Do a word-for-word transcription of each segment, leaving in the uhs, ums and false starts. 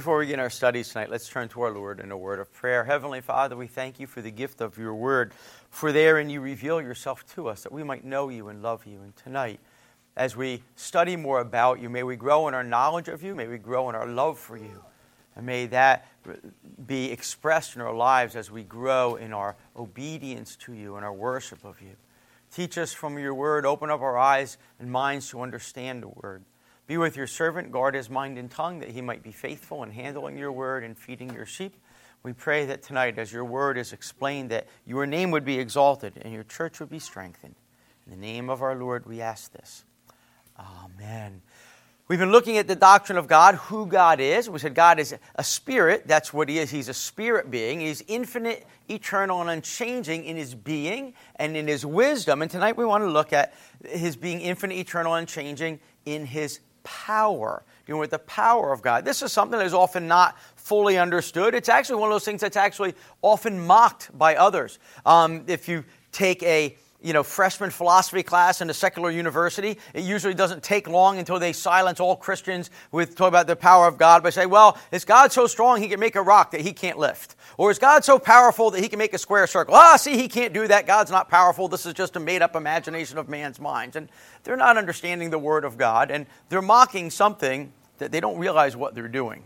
before we begin our studies tonight, let's turn to our Lord in a word of prayer. Heavenly Father, we thank you for the gift of your word, for therein you reveal yourself to us, that we might know you and love you. And tonight, as we study more about you, may we grow in our knowledge of you, may we grow in our love for you, and may that be expressed in our lives as we grow in our obedience to you and our worship of you. Teach us from your word, open up our eyes and minds to understand the word. Be with your servant, guard his mind and tongue, that he might be faithful in handling your word and feeding your sheep. We pray that tonight, as your word is explained, that your name would be exalted and your church would be strengthened. In the name of our Lord, we ask this. Amen. We've been looking at the doctrine of God, who God is. We said God is a spirit. That's what he is. He's a spirit being. He's infinite, eternal, and unchanging in his being and in his wisdom. And tonight we want to look at his being infinite, eternal, and unchanging in his power, dealing with the power of God. This is something that is often not fully understood. It's actually one of those things that's actually often mocked by others. Um, if you take a you know, freshman philosophy class in a secular university, it usually doesn't take long until they silence all Christians with talk about the power of God by saying, well, is God so strong he can make a rock that he can't lift? Or is God so powerful that he can make a square circle? Ah, see, he can't do that. God's not powerful. This is just a made-up imagination of man's minds. And they're not understanding the Word of God, and they're mocking something that they don't realize what they're doing.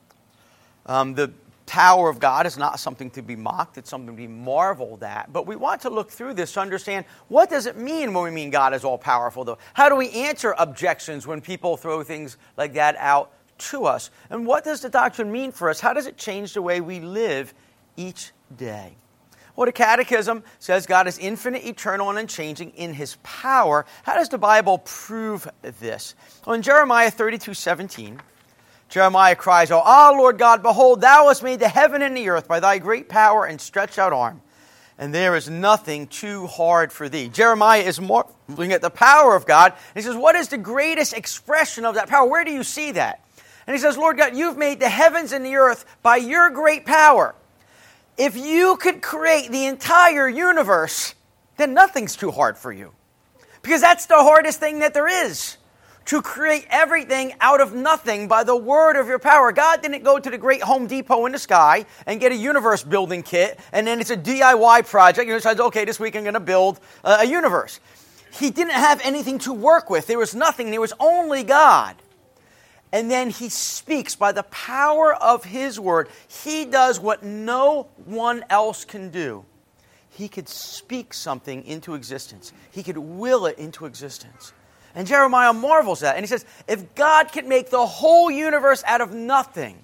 Um, the power of God is not something to be mocked. It's something to be marveled at. But we want to look through this to understand, what does it mean when we mean God is all-powerful, though? How do we answer objections when people throw things like that out to us? And what does the doctrine mean for us? How does it change the way we live each day? Well, the Catechism says God is infinite, eternal, and unchanging in his power. How does the Bible prove this? Well, in Jeremiah thirty-two seventeen, Jeremiah cries, "O ah, Lord God, behold, thou hast made the heaven and the earth by thy great power and stretched out arm, and there is nothing too hard for thee." Jeremiah is marveling at the power of God. And he says, what is the greatest expression of that power? Where do you see that? And he says, Lord God, you've made the heavens and the earth by your great power. If you could create the entire universe, then nothing's too hard for you. Because that's the hardest thing that there is. To create everything out of nothing by the word of your power. God didn't go to the great Home Depot in the sky and get a universe building kit, and then it's a D I Y project. You decides, okay, this week I'm going to build a, a universe. He didn't have anything to work with. There was nothing. There was only God. And then he speaks by the power of his word. He does what no one else can do. He could speak something into existence. He could will it into existence. And Jeremiah marvels at it. And he says, if God can make the whole universe out of nothing,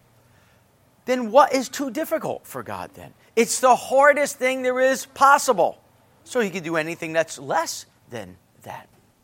then what is too difficult for God then? It's the hardest thing there is possible. So he can do anything that's less than that.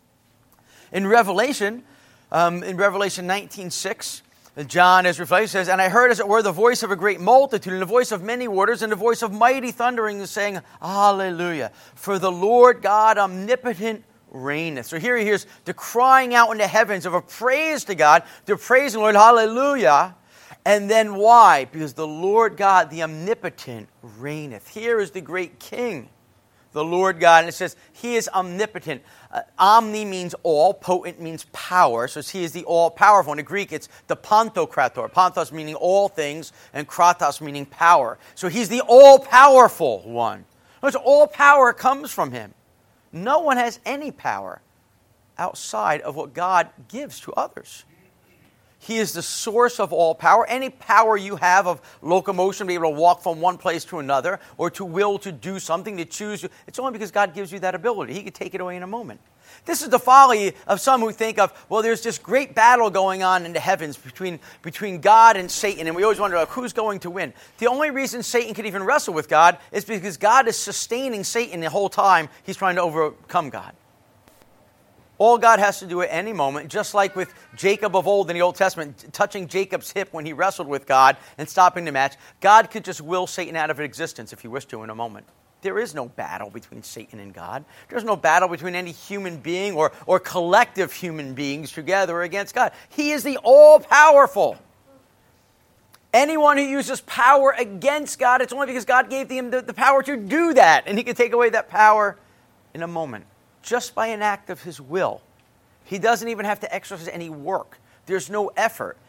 In Revelation, um, in Revelation nineteen six, John is reflecting, says, "And I heard as it were the voice of a great multitude, and the voice of many waters, and the voice of mighty thundering, saying, Hallelujah! For the Lord God omnipotent reigneth." So here he hears the crying out in the heavens of a praise to God. They're praising the Lord, hallelujah. And then why? Because the Lord God, the omnipotent, reigneth. Here is the great King, the Lord God. And it says he is omnipotent. Uh, omni means all. Potent means power. So he is the all-powerful. In the Greek, it's the pantokrator. Pantos meaning all things, and kratos meaning power. So he's the all-powerful one. So all power comes from him. No one has any power outside of what God gives to others. He is the source of all power. Any power you have of locomotion, be able to walk from one place to another, or to will to do something, to choose, it's only because God gives you that ability. He could take it away in a moment. This is the folly of some who think of, well, there's this great battle going on in the heavens between, between God and Satan, and we always wonder, like, who's going to win? The only reason Satan can even wrestle with God is because God is sustaining Satan the whole time he's trying to overcome God. All God has to do at any moment, just like with Jacob of old in the Old Testament, touching Jacob's hip when he wrestled with God and stopping the match, God could just will Satan out of existence if he wished to in a moment. There is no battle between Satan and God. There's no battle between any human being or, or collective human beings together against God. He is the all-powerful. Anyone who uses power against God, it's only because God gave him the, the power to do that, and he can take away that power in a moment, just by an act of his will. He doesn't even have to exercise any work. There's no effort.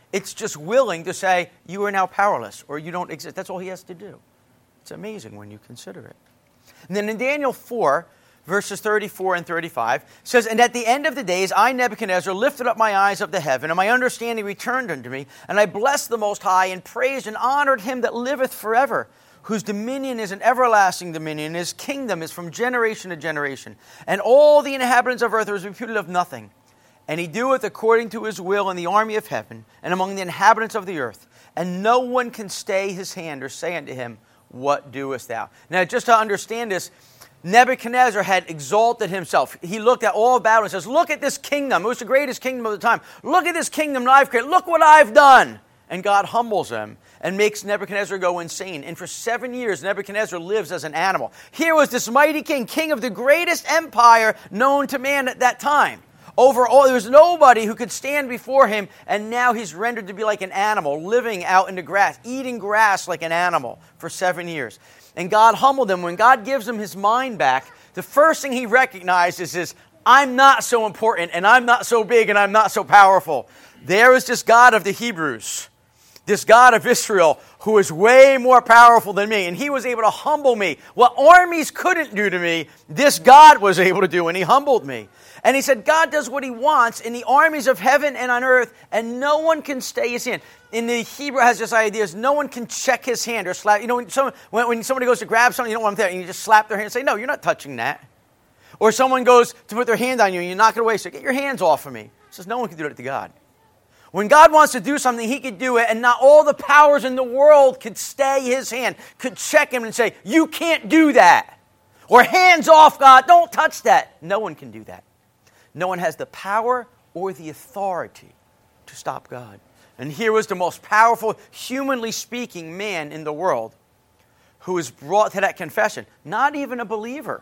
It's just willing to say, you are now powerless, or you don't exist. That's all he has to do. It's amazing when you consider it. And then in Daniel four, verses thirty-four and thirty-five, says, And at the end of the days, I, Nebuchadnezzar, lifted up my eyes up to heaven, and my understanding returned unto me, and I blessed the Most High, and praised and honored him that liveth forever, whose dominion is an everlasting dominion, and his kingdom is from generation to generation. And all the inhabitants of earth are reputed of nothing. And he doeth according to his will in the army of heaven, and among the inhabitants of the earth. And no one can stay his hand, or say unto him, What doest thou? Now, just to understand this, Nebuchadnezzar had exalted himself. He looked at all about it and says, look at this kingdom. It was the greatest kingdom of the time. Look at this kingdom that I've created. Look what I've done. And God humbles him and makes Nebuchadnezzar go insane. And for seven years, Nebuchadnezzar lives as an animal. Here was this mighty king, king of the greatest empire known to man at that time. Over all, there was nobody who could stand before him, and now he's rendered to be like an animal, living out in the grass, eating grass like an animal for seven years. And God humbled him. When God gives him his mind back, the first thing he recognizes is, I'm not so important, and I'm not so big, and I'm not so powerful. There is this God of the Hebrews, this God of Israel, who is way more powerful than me, and he was able to humble me. What armies couldn't do to me, this God was able to do, and he humbled me. And he said, God does what he wants in the armies of heaven and on earth, and no one can stay his hand. In the Hebrew has this idea, is no one can check his hand or slap. You know, when, someone, when, when somebody goes to grab something, you don't want them there, and you just slap their hand and say, no, you're not touching that. Or someone goes to put their hand on you, and you knock it away, so get your hands off of me. He says, no one can do that to God. When God wants to do something, he could do it, and not all the powers in the world could stay his hand, could check him and say, you can't do that. Or hands off, God, don't touch that. No one can do that. No one has the power or the authority to stop God. And here was the most powerful, humanly speaking man in the world who was brought to that confession. Not even a believer.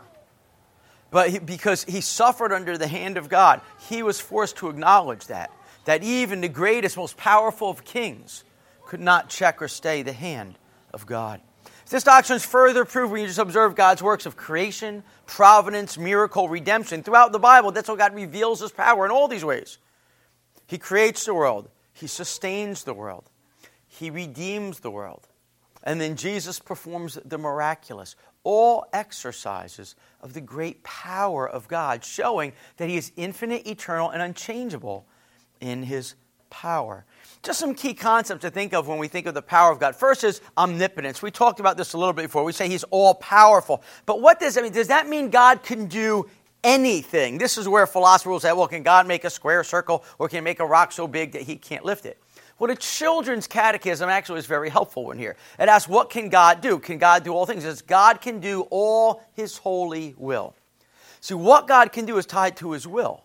But he, because he suffered under the hand of God, he was forced to acknowledge that. That even the greatest, most powerful of kings could not check or stay the hand of God. This doctrine is further proved when you just observe God's works of creation, providence, miracle, redemption. Throughout the Bible, that's how God reveals his power in all these ways. He creates the world. He sustains the world. He redeems the world. And then Jesus performs the miraculous. All exercises of the great power of God, showing that he is infinite, eternal, and unchangeable in his power. Just some key concepts to think of when we think of the power of God. First is omnipotence. We talked about this a little bit before. We say he's all-powerful. But what does that mean? Does that mean God can do anything? This is where philosophers will say, well, can God make a square circle, or can he make a rock so big that he can't lift it? Well, the children's catechism actually is very helpful in here. It asks, what can God do? Can God do all things? It says, God can do all his holy will. See, what God can do is tied to his will.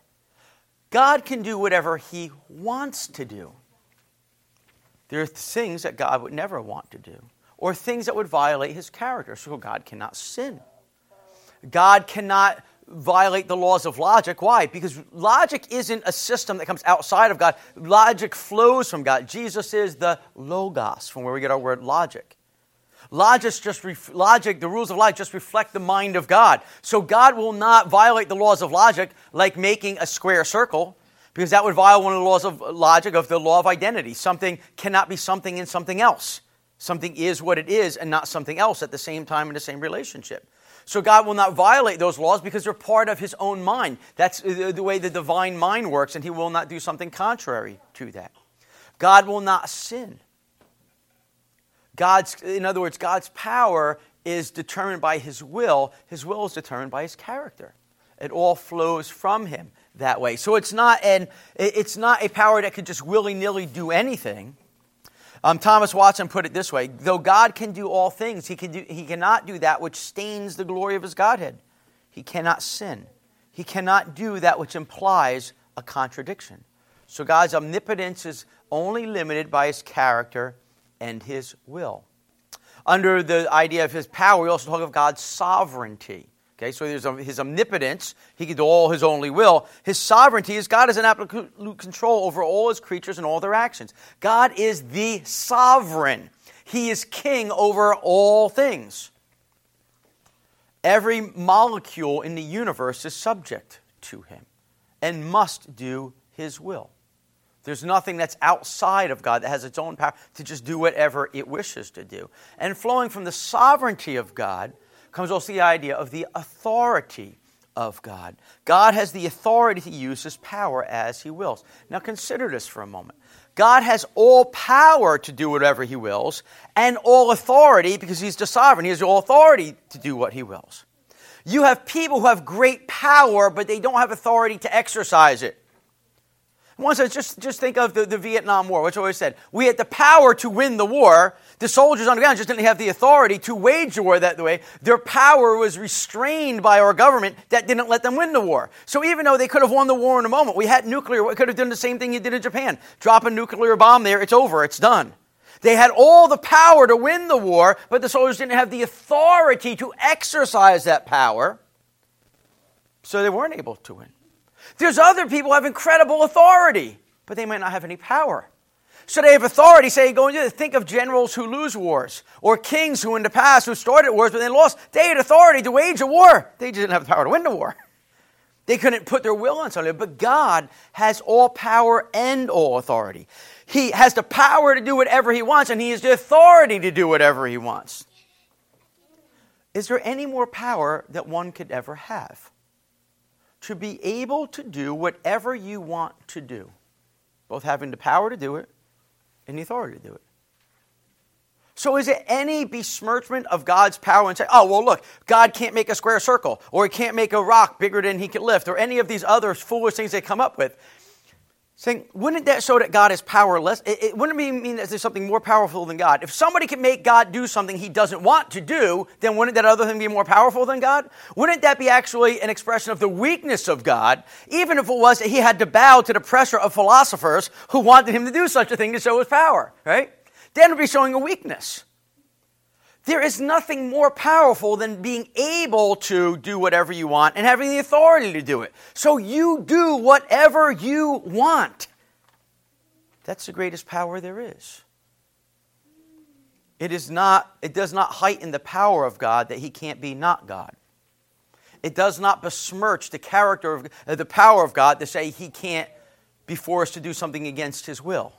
God can do whatever he wants to do. There are things that God would never want to do, or things that would violate his character. So God cannot sin. God cannot violate the laws of logic. Why? Because logic isn't a system that comes outside of God. Logic flows from God. Jesus is the Logos, from where we get our word logic. Logic, just ref- logic, the rules of logic just reflect the mind of God. So God will not violate the laws of logic like making a square circle, because that would violate one of the laws of logic of the law of identity. Something cannot be something in something else. Something is what it is and not something else at the same time in the same relationship. So God will not violate those laws because they're part of his own mind. That's the way the divine mind works, and he will not do something contrary to that. God will not sin. God's, in other words, God's power is determined by his will. His will is determined by his character. It all flows from him that way. So it's not an it's not a power that could just willy-nilly do anything. Um, Thomas Watson put it this way: though God can do all things, he can do he cannot do that which stains the glory of his Godhead. He cannot sin. He cannot do that which implies a contradiction. So God's omnipotence is only limited by his character and his will. Under the idea of his power, we also talk of God's sovereignty. Okay, so there's his omnipotence. He can do all his only will. His sovereignty is God has an absolute control over all his creatures and all their actions. God is the sovereign. He is king over all things. Every molecule in the universe is subject to him and must do his will. There's nothing that's outside of God that has its own power to just do whatever it wishes to do. And flowing from the sovereignty of God comes also the idea of the authority of God. God has the authority to use his power as he wills. Now consider this for a moment. God has all power to do whatever he wills, and all authority, because he's the sovereign, he has all authority to do what he wills. You have people who have great power, but they don't have authority to exercise it. One says, just, just think of the, the Vietnam War, which I always said, we had the power to win the war. The soldiers on the ground just didn't have the authority to wage the war that way. Their power was restrained by our government that didn't let them win the war. So even though they could have won the war in a moment, we had nuclear, we could have done the same thing you did in Japan. Drop a nuclear bomb there, it's over, it's done. They had all the power to win the war, but the soldiers didn't have the authority to exercise that power, so they weren't able to win. There's other people who have incredible authority, but they might not have any power. So they have authority, say, go and do this. Think of generals who lose wars, or kings who in the past who started wars, but they lost. They had authority to wage a war. They didn't have the power to win the war. They couldn't put their will on something, but God has all power and all authority. He has the power to do whatever he wants, and he has the authority to do whatever he wants. Is there any more power that one could ever have? To be able to do whatever you want to do. Both having the power to do it and the authority to do it. So is it any besmirchment of God's power and say, oh, well, look, God can't make a square circle, or he can't make a rock bigger than he can lift, or any of these other foolish things they come up with? Saying, wouldn't that show that God is powerless? It, it wouldn't it mean that there's something more powerful than God? If somebody can make God do something he doesn't want to do, then wouldn't that other thing be more powerful than God? Wouldn't that be actually an expression of the weakness of God, even if it was that he had to bow to the pressure of philosophers who wanted him to do such a thing to show his power, right? Then it would be showing a weakness. There is nothing more powerful than being able to do whatever you want and having the authority to do it. So you do whatever you want. That's the greatest power there is. It is not, it does not heighten the power of God that he can't be not God. It does not besmirch the character of uh, the power of God to say he can't be forced to do something against his will.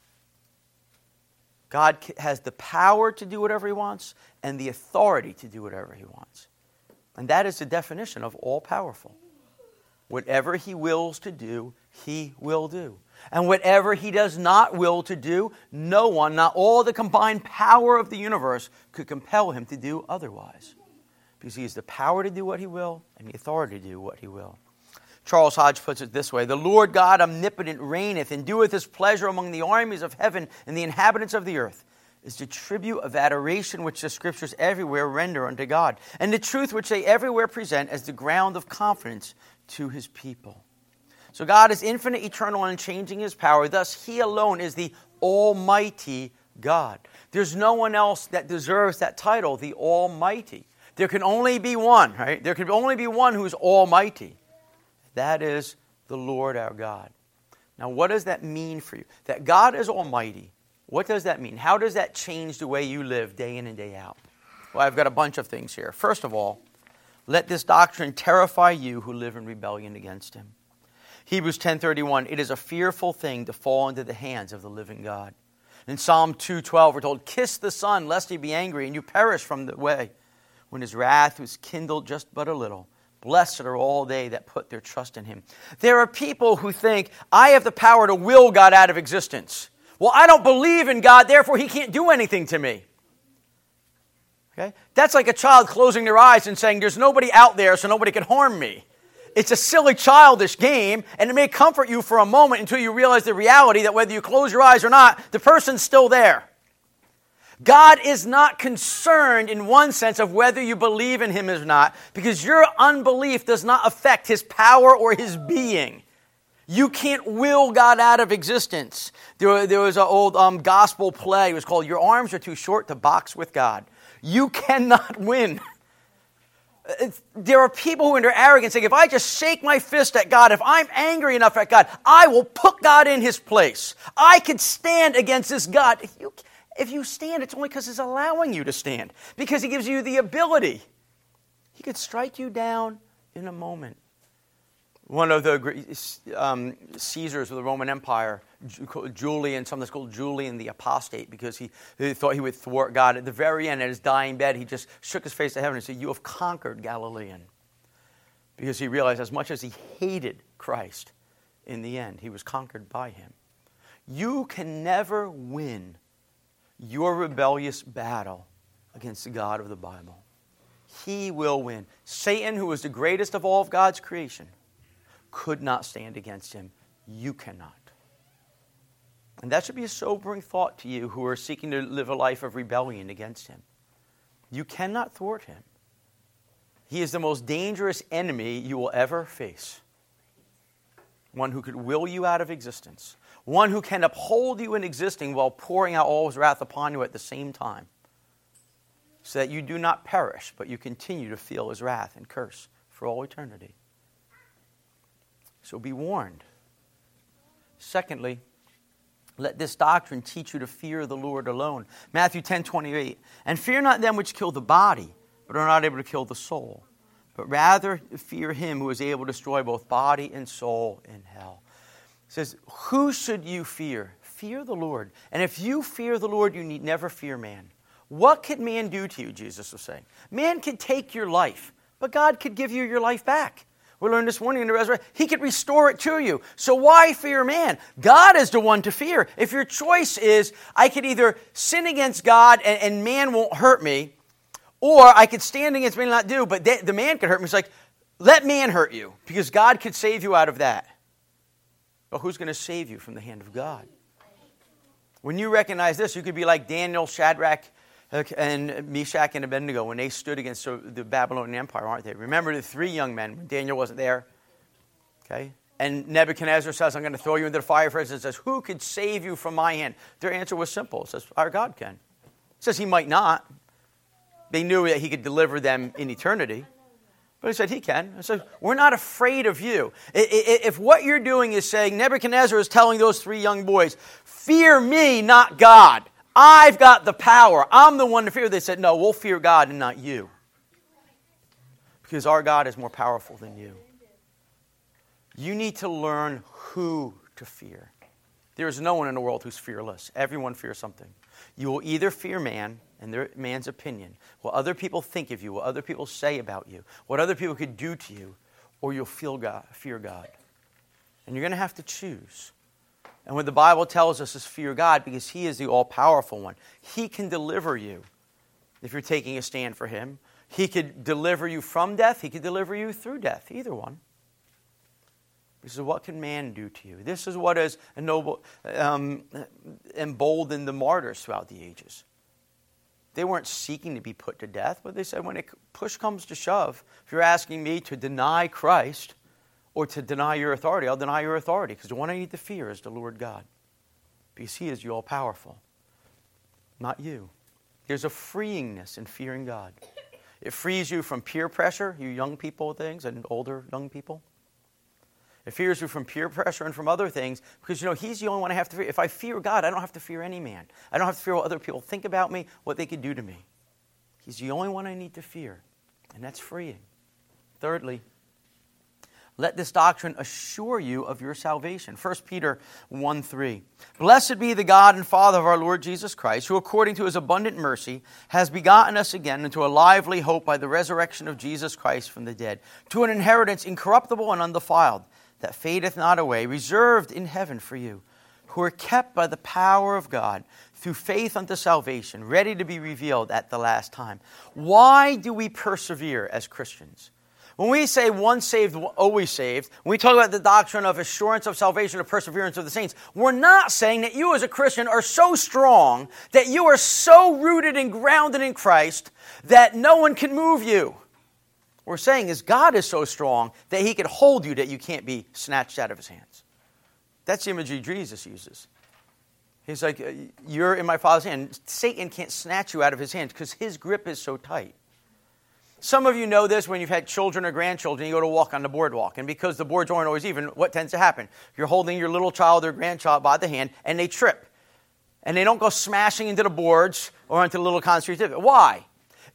God has the power to do whatever he wants and the authority to do whatever he wants. And that is the definition of all-powerful. Whatever he wills to do, he will do. And whatever he does not will to do, no one, not all the combined power of the universe, could compel him to do otherwise. Because he has the power to do what he will and the authority to do what he will. Charles Hodge puts it this way: the Lord God omnipotent reigneth and doeth his pleasure among the armies of heaven and the inhabitants of the earth, is the tribute of adoration which the Scriptures everywhere render unto God, and the truth which they everywhere present as the ground of confidence to his people. So God is infinite, eternal, and unchanging his power. Thus, he alone is the Almighty God. There's no one else that deserves that title, the Almighty. There can only be one, right? There can only be one who's Almighty. That is the Lord our God. Now, what does that mean for you? That God is Almighty. What does that mean? How does that change the way you live day in and day out? Well, I've got a bunch of things here. First of all, let this doctrine terrify you who live in rebellion against him. Hebrews ten thirty-one, it is a fearful thing to fall into the hands of the living God. In Psalm two twelve, we're told, kiss the Son, lest he be angry, and you perish from the way, when his wrath was kindled just but a little. Blessed are all they that put their trust in him. There are people who think, I have the power to will God out of existence. Well, I don't believe in God, therefore he can't do anything to me. Okay? That's like a child closing their eyes and saying, there's nobody out there, so nobody can harm me. It's a silly, childish game, and it may comfort you for a moment until you realize the reality that whether you close your eyes or not, the person's still there. God is not concerned in one sense of whether you believe in him or not, because your unbelief does not affect his power or his being. You can't will God out of existence. There, there was an old um, gospel play. It was called Your Arms Are Too Short to Box with God. You cannot win. There are people who in their arrogance say, if I just shake my fist at God, if I'm angry enough at God, I will put God in his place. I can stand against this God. If you If you stand, it's only because he's allowing you to stand. Because he gives you the ability. He could strike you down in a moment. One of the um, Caesars of the Roman Empire Julian, something that's called Julian the Apostate, because he, he thought he would thwart God. At the very end, at his dying bed, he just shook his face to heaven and said, "You have conquered, Galilean." Because he realized as much as he hated Christ, in the end, he was conquered by him. You can never win your rebellious battle against the God of the Bible. He will win. Satan, who was the greatest of all of God's creation, could not stand against him. You cannot. And that should be a sobering thought to you who are seeking to live a life of rebellion against him. You cannot thwart him. He is the most dangerous enemy you will ever face. One who could will you out of existence. One who can uphold you in existing while pouring out all his wrath upon you at the same time. So that you do not perish, but you continue to feel his wrath and curse for all eternity. So be warned. Secondly, let this doctrine teach you to fear the Lord alone. Matthew ten twenty-eight. And fear not them which kill the body, but are not able to kill the soul, but rather fear him who is able to destroy both body and soul in hell. It says, who should you fear? Fear the Lord. And if you fear the Lord, you need never fear man. What could man do to you, Jesus was saying? Man could take your life, but God could give you your life back. We learned this morning in the resurrection, he could restore it to you. So why fear man? God is the one to fear. If your choice is, I could either sin against God and, and man won't hurt me, or I could stand against man and not do, but they, the man could hurt me. It's like, let man hurt you, because God could save you out of that. But who's going to save you from the hand of God? When you recognize this, you could be like Daniel, Shadrach, and Meshach and Abednego when they stood against the Babylonian Empire, aren't they? Remember the three young men when Daniel wasn't there? Okay? And Nebuchadnezzar says, I'm going to throw you into the fire furnace, and says, who could save you from my hand? Their answer was simple. It says, our God can. It says he might not. They knew that he could deliver them in eternity. But he said, he can. He said, we're not afraid of you. If what you're doing is saying, Nebuchadnezzar is telling those three young boys, fear me, not God. I've got the power. I'm the one to fear. They said, no, we'll fear God and not you. Because our God is more powerful than you. You need to learn who to fear. There is no one in the world who's fearless. Everyone fears something. You will either fear man and their man's opinion, what other people think of you, what other people say about you, what other people could do to you, or you'll feel God, fear God. And you're going to have to choose. And what the Bible tells us is fear God because he is the all-powerful one. He can deliver you if you're taking a stand for him. He could deliver you from death. He could deliver you through death, either one. This is what can man do to you. This is what has ennobled, um, emboldened the martyrs throughout the ages. They weren't seeking to be put to death, but they said when it push comes to shove, if you're asking me to deny Christ or to deny your authority, I'll deny your authority because the one I need to fear is the Lord God because he is the all-powerful, not you. There's a freeingness in fearing God. It frees you from peer pressure, you young people things and older young people. It fears you from peer pressure and from other things because, you know, he's the only one I have to fear. If I fear God, I don't have to fear any man. I don't have to fear what other people think about me, what they could do to me. He's the only one I need to fear, and that's freeing. Thirdly, let this doctrine assure you of your salvation. First Peter one three. Blessed be the God and Father of our Lord Jesus Christ, who according to his abundant mercy has begotten us again into a lively hope by the resurrection of Jesus Christ from the dead, to an inheritance incorruptible and undefiled, that fadeth not away, reserved in heaven for you, who are kept by the power of God through faith unto salvation, ready to be revealed at the last time. Why do we persevere as Christians? When we say once saved, always saved, when we talk about the doctrine of assurance of salvation or perseverance of the saints, we're not saying that you as a Christian are so strong, that you are so rooted and grounded in Christ, that no one can move you. What we're saying is God is so strong that he can hold you that you can't be snatched out of his hands. That's the imagery Jesus uses. He's like, you're in my Father's hand. Satan can't snatch you out of his hands because his grip is so tight. Some of you know this when you've had children or grandchildren, you go to walk on the boardwalk. And because the boards aren't always even, what tends to happen? You're holding your little child or grandchild by the hand and they trip. And they don't go smashing into the boards or into the little concrete divot. Why?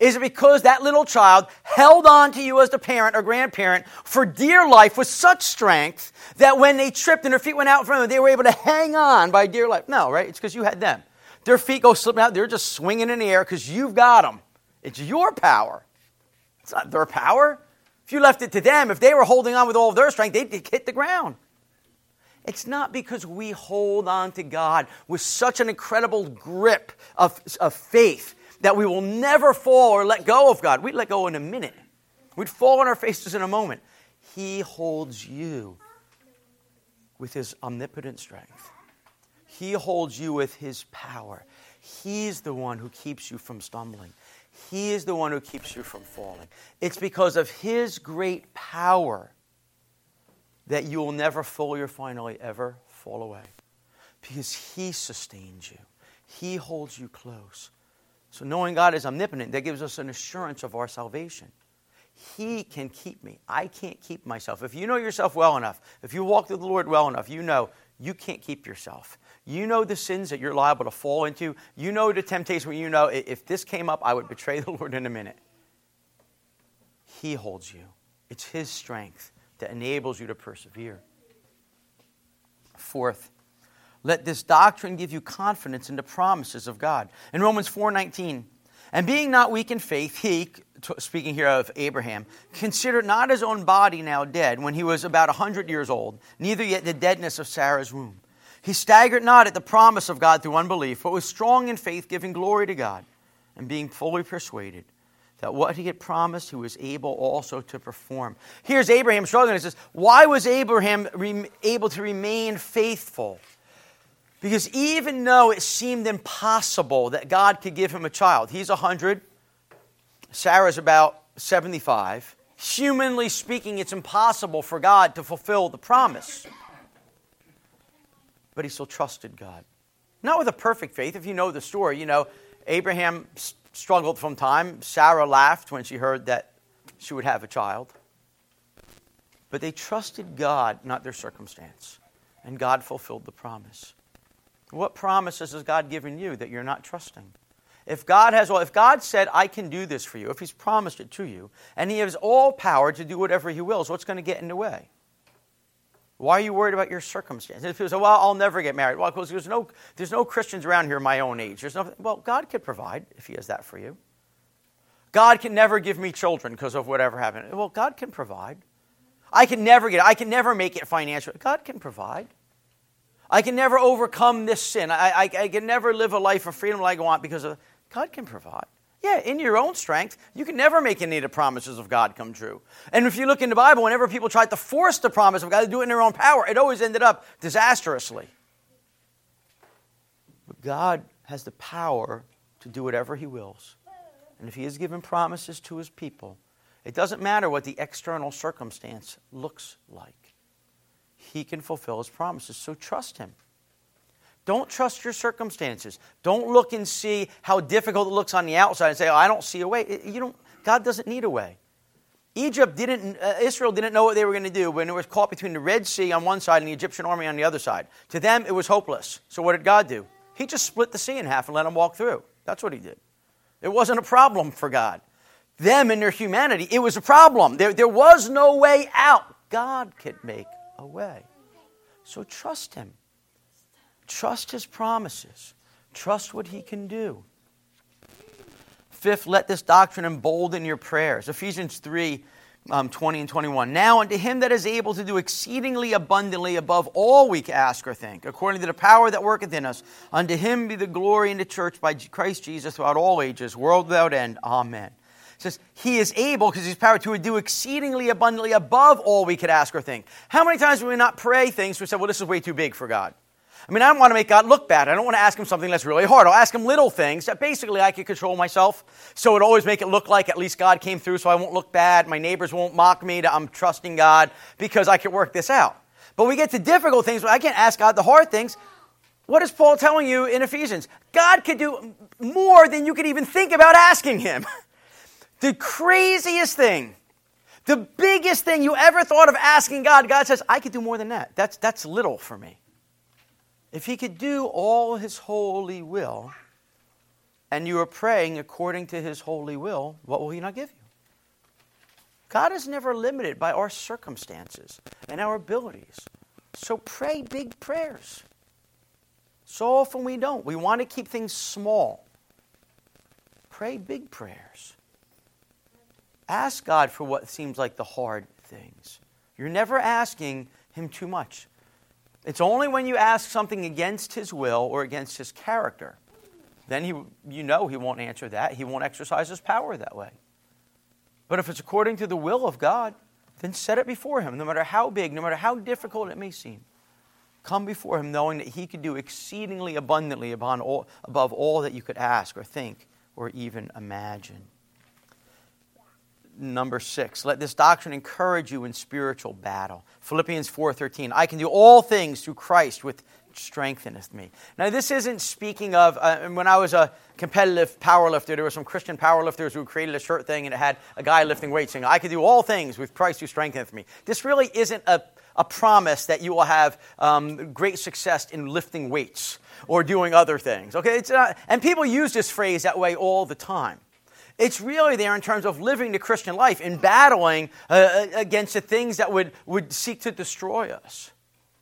Is it because that little child held on to you as the parent or grandparent for dear life with such strength that when they tripped and their feet went out in front of them, they were able to hang on by dear life? No, right? It's because you had them. Their feet go slipping out. They're just swinging in the air because you've got them. It's your power. It's not their power. If you left it to them, if they were holding on with all of their strength, they'd hit the ground. It's not because we hold on to God with such an incredible grip of, of faith that we will never fall or let go of God. We'd let go in a minute. We'd fall on our faces in a moment. He holds you with his omnipotent strength. He holds you with his power. He's the one who keeps you from stumbling. He is the one who keeps you from falling. It's because of his great power that you will never fully or finally ever fall away. Because he sustains you. He holds you close. So knowing God is omnipotent, that gives us an assurance of our salvation. He can keep me. I can't keep myself. If you know yourself well enough, if you walk with the Lord well enough, you know you can't keep yourself. You know the sins that you're liable to fall into. You know the temptation where you know if this came up, I would betray the Lord in a minute. He holds you. It's his strength that enables you to persevere. Fourth, let this doctrine give you confidence in the promises of God. In Romans four nineteen, and being not weak in faith, he, speaking here of Abraham, considered not his own body now dead when he was about a hundred years old, neither yet the deadness of Sarah's womb. He staggered not at the promise of God through unbelief, but was strong in faith, giving glory to God, and being fully persuaded that what he had promised, he was able also to perform. Here's Abraham struggling. It says, why was Abraham re- able to remain faithful? Because even though it seemed impossible that God could give him a child, he's one hundred, Sarah's about seventy-five. Humanly speaking, it's impossible for God to fulfill the promise. But he still trusted God. Not with a perfect faith. If you know the story, you know, Abraham struggled from time. Sarah laughed when she heard that she would have a child. But they trusted God, not their circumstance. And God fulfilled the promise. What promises has God given you that you're not trusting? If God has, well, if God said, I can do this for you, if he's promised it to you, and he has all power to do whatever he wills, what's going to get in the way? Why are you worried about your circumstances? If you say, well, I'll never get married. Well, because there's no, there's no Christians around here my own age. There's no, well, God could provide if he has that for you. God can never give me children because of whatever happened. Well, God can provide. I can never get it. I can never make it financially. God can provide. I can never overcome this sin. I, I, I can never live a life of freedom like I want because of, God can provide. Yeah, in your own strength, you can never make any of the promises of God come true. And if you look in the Bible, whenever people tried to force the promise of God to do it in their own power, it always ended up disastrously. But God has the power to do whatever he wills. And if he has given promises to his people, it doesn't matter what the external circumstance looks like. He can fulfill his promises, so trust him. Don't trust your circumstances. Don't look and see how difficult it looks on the outside and say, oh, I don't see a way. You don't, God doesn't need a way. Egypt didn't, uh, Israel didn't know what they were going to do when it was caught between the Red Sea on one side and the Egyptian army on the other side. To them, it was hopeless. So what did God do? He just split the sea in half and let them walk through. That's what he did. It wasn't a problem for God. Them and their humanity, it was a problem. There, there was no way out. God could make a way. So trust him. Trust his promises. Trust what he can do. Fifth, let this doctrine embolden your prayers. Ephesians three, um, twenty and twenty-one. Now unto him that is able to do exceedingly abundantly above all we can ask or think, according to the power that worketh in us, unto him be the glory in the church by Christ Jesus throughout all ages, world without end. Amen. It says he is able, because he's power, to do exceedingly abundantly above all we could ask or think. How many times do we not pray things we say, well, this is way too big for God? I mean, I don't want to make God look bad. I don't want to ask him something that's really hard. I'll ask him little things that basically I can control myself. So it always make it look like at least God came through so I won't look bad. My neighbors won't mock me that I'm trusting God because I can work this out. But we get to difficult things where I can't ask God the hard things. What is Paul telling you in Ephesians? God could do more than you could even think about asking him. The craziest thing, the biggest thing you ever thought of asking God, God says, I could do more than that. That's, that's little for me. If he could do all his holy will, and you are praying according to his holy will, what will he not give you? God is never limited by our circumstances and our abilities. So pray big prayers. So often we don't. We want to keep things small. Pray big prayers. Ask God for what seems like the hard things. You're never asking him too much. It's only when you ask something against his will or against his character, then he, you know he won't answer that. He won't exercise his power that way. But if it's according to the will of God, then set it before him, no matter how big, no matter how difficult it may seem. Come before him knowing that he could do exceedingly abundantly above all, above all that you could ask or think or even imagine. Number six, let this doctrine encourage you in spiritual battle. Philippians four thirteen, I can do all things through Christ which strengtheneth me. Now this isn't speaking of, uh, when I was a competitive powerlifter, there were some Christian powerlifters who created a shirt thing and it had a guy lifting weights saying, I can do all things with Christ who strengtheneth me. This really isn't a, a promise that you will have um, great success in lifting weights or doing other things. Okay, it's not, and people use this phrase that way all the time. It's really there in terms of living the Christian life and battling uh, against the things that would, would seek to destroy us.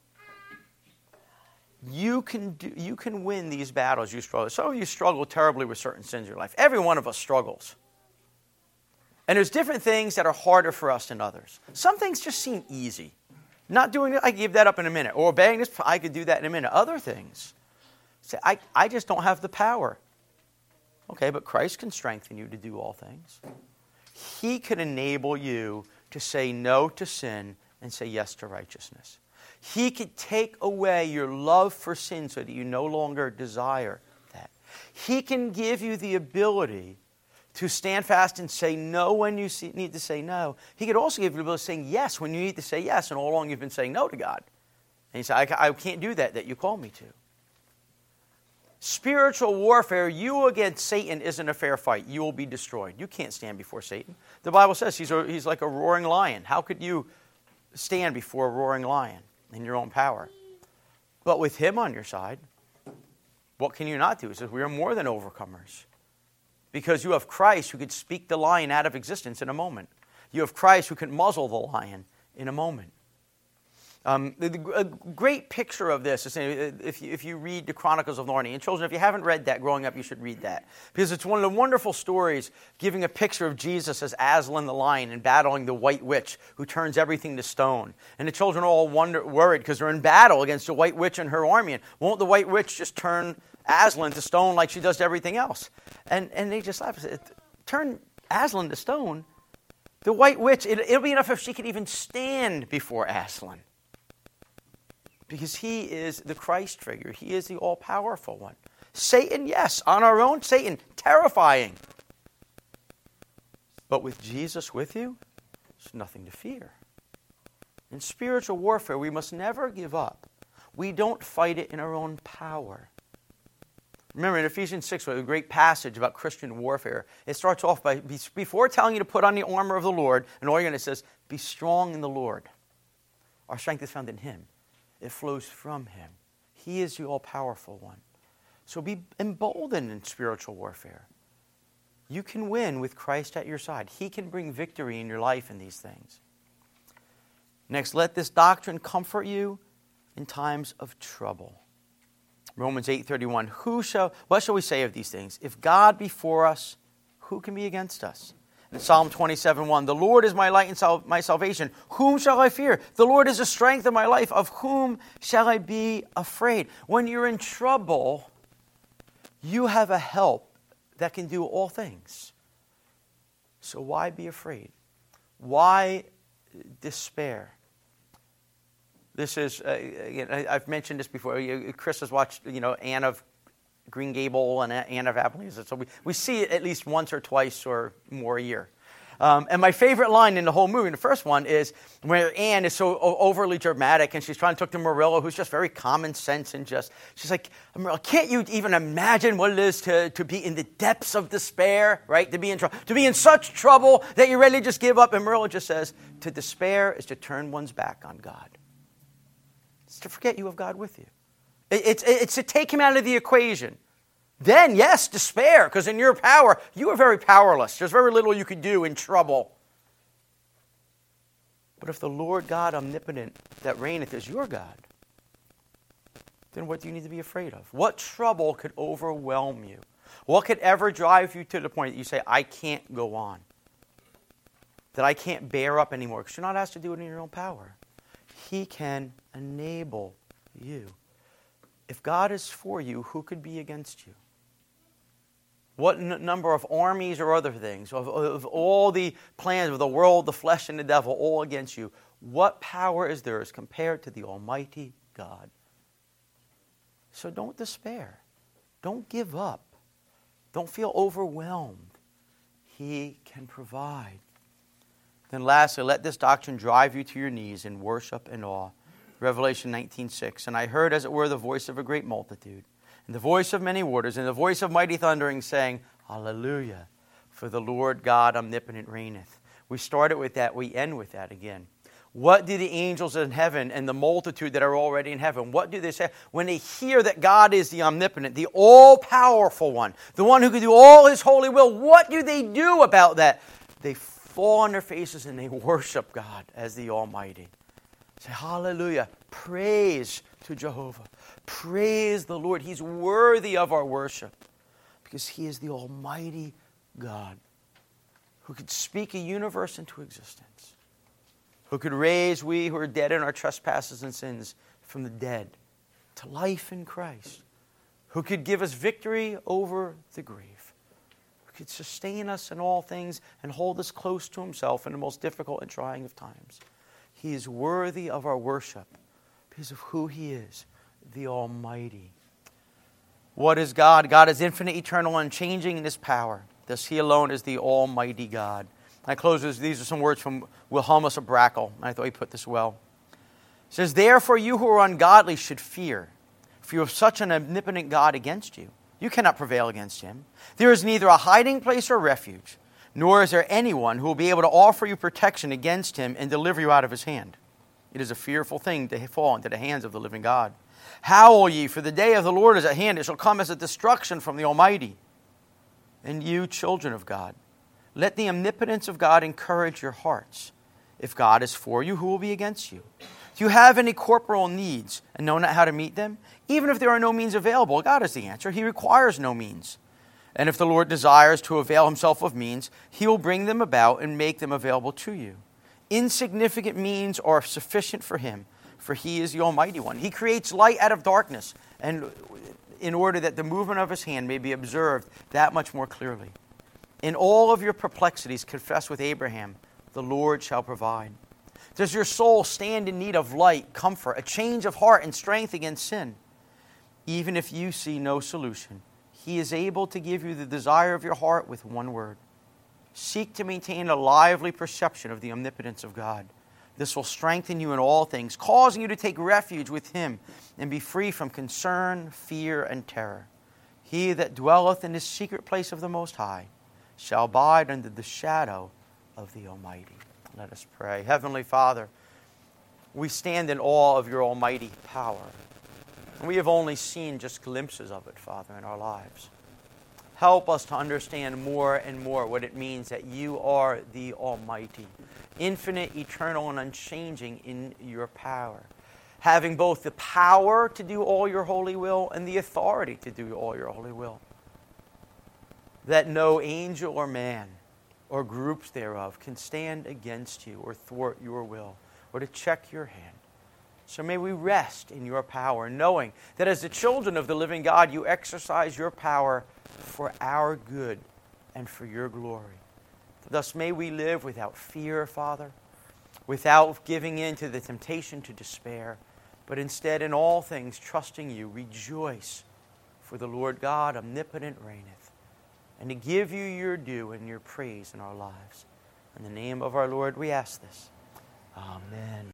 You can do, you can win these battles you struggle. Some of you struggle terribly with certain sins in your life. Every one of us struggles. And there's different things that are harder for us than others. Some things just seem easy. Not doing it, I give that up in a minute. Or obeying this, I could do that in a minute. Other things, say, I, I just don't have the power. Okay, but Christ can strengthen you to do all things. He can enable you to say no to sin and say yes to righteousness. He could take away your love for sin so that you no longer desire that. He can give you the ability to stand fast and say no when you need to say no. He could also give you the ability to say yes when you need to say yes, and all along you've been saying no to God. And you say, I, I can't do that that you call me to. Spiritual warfare, you against Satan isn't a fair fight. You will be destroyed. You can't stand before Satan. The Bible says he's, a, he's like a roaring lion. How could you stand before a roaring lion in your own power? But with him on your side, what can you not do? He says, we are more than overcomers. Because you have Christ who could speak the lion out of existence in a moment. You have Christ who can muzzle the lion in a moment. Um, the, the, a great picture of this is if you, if you read the Chronicles of Narnia. And children, if you haven't read that growing up, you should read that. Because it's one of the wonderful stories giving a picture of Jesus as Aslan the lion and battling the white witch who turns everything to stone. And the children are all wonder, worried because they're in battle against the white witch and her army. And won't the white witch just turn Aslan to stone like she does to everything else? And, and they just laugh and say, turn Aslan to stone? The white witch, it, it'll be enough if she could even stand before Aslan. Because he is the Christ figure. He is the all-powerful one. Satan, yes, on our own, Satan, terrifying. But with Jesus with you, there's nothing to fear. In spiritual warfare, we must never give up. We don't fight it in our own power. Remember in Ephesians six, a great passage about Christian warfare, it starts off by, before telling you to put on the armor of the Lord, and all you're going to say is, be strong in the Lord. Our strength is found in him. It flows from him. He is the all-powerful one. So be emboldened in spiritual warfare. You can win with Christ at your side. He can bring victory in your life in these things. Next, let this doctrine comfort you in times of trouble. Romans eight thirty-one. Who shall, what shall we say of these things? If God be for us, who can be against us? In Psalm twenty-seven one, the Lord is my light and sal- my salvation. Whom shall I fear? The Lord is the strength of my life. Of whom shall I be afraid? When you're in trouble, you have a help that can do all things. So why be afraid? Why despair? This is, uh, again, I, I've mentioned this before. Chris has watched, you know, Anne of Green Gable and Anne of Apollonia. So we, we see it at least once or twice or more a year. Um, and my favorite line in the whole movie, the first one, is where Anne is so overly dramatic and she's trying to talk to Marilla, who's just very common sense and just, she's like, Marilla, can't you even imagine what it is to, to be in the depths of despair, right? To be in trouble, to be in such trouble that you're ready to just give up. And Marilla just says, to despair is to turn one's back on God. It's to forget you have God with you. It's, it's to take him out of the equation. Then, yes, despair, because in your power, you are very powerless. There's very little you can do in trouble. But if the Lord God omnipotent that reigneth is your God, then what do you need to be afraid of? What trouble could overwhelm you? What could ever drive you to the point that you say, I can't go on? That I can't bear up anymore? Because you're not asked to do it in your own power. He can enable you. If God is for you, who could be against you? What n- number of armies or other things, of, of all the plans of the world, the flesh, and the devil, all against you, what power is there as compared to the Almighty God? So don't despair. Don't give up. Don't feel overwhelmed. He can provide. Then lastly, let this doctrine drive you to your knees in worship and awe. Revelation nineteen six. And I heard, as it were, the voice of a great multitude, and the voice of many waters, and the voice of mighty thundering, saying, Hallelujah, for the Lord God omnipotent reigneth. We started with that, we end with that again. What do the angels in heaven and the multitude that are already in heaven, what do they say? When they hear that God is the omnipotent, the all-powerful one, the one who can do all his holy will, what do they do about that? They fall on their faces and they worship God as the Almighty. Say, hallelujah, praise to Jehovah. Praise the Lord. He's worthy of our worship because he is the Almighty God who could speak a universe into existence, who could raise we who are dead in our trespasses and sins from the dead to life in Christ, who could give us victory over the grave, who could sustain us in all things and hold us close to himself in the most difficult and trying of times. He is worthy of our worship because of who he is, the Almighty. What is God? God is infinite, eternal, unchanging in his power. Thus he alone is the Almighty God. I close with, these are some words from Wilhelmus of Brakel. I thought he put this well. It says, therefore you who are ungodly should fear, for you have such an omnipotent God against you. You cannot prevail against him. There is neither a hiding place or refuge, nor is there anyone who will be able to offer you protection against him and deliver you out of his hand. It is a fearful thing to fall into the hands of the living God. Howl ye, for the day of the Lord is at hand. It shall come as a destruction from the Almighty. And you, children of God, let the omnipotence of God encourage your hearts. If God is for you, who will be against you? Do you have any corporal needs and know not how to meet them? Even if there are no means available, God is the answer. He requires no means. And if the Lord desires to avail himself of means, he will bring them about and make them available to you. Insignificant means are sufficient for him, for he is the Almighty One. He creates light out of darkness, and in order that the movement of his hand may be observed that much more clearly. In all of your perplexities, confess with Abraham, the Lord shall provide. Does your soul stand in need of light, comfort, a change of heart, and strength against sin? Even if you see no solution, he is able to give you the desire of your heart with one word. Seek to maintain a lively perception of the omnipotence of God. This will strengthen you in all things, causing you to take refuge with him and be free from concern, fear, and terror. He that dwelleth in the secret place of the Most High shall abide under the shadow of the Almighty. Let us pray. Heavenly Father, we stand in awe of your almighty power. And we have only seen just glimpses of it, Father, in our lives. Help us to understand more and more what it means that you are the Almighty, infinite, eternal, and unchanging in your power, having both the power to do all your holy will and the authority to do all your holy will. That no angel or man or groups thereof can stand against you or thwart your will or to check your hand. So may we rest in your power, knowing that as the children of the living God, you exercise your power for our good and for your glory. Thus may we live without fear, Father, without giving in to the temptation to despair, but instead in all things trusting you, rejoice, for the Lord God omnipotent reigneth, and to give you your due and your praise in our lives. In the name of our Lord we ask this. Amen.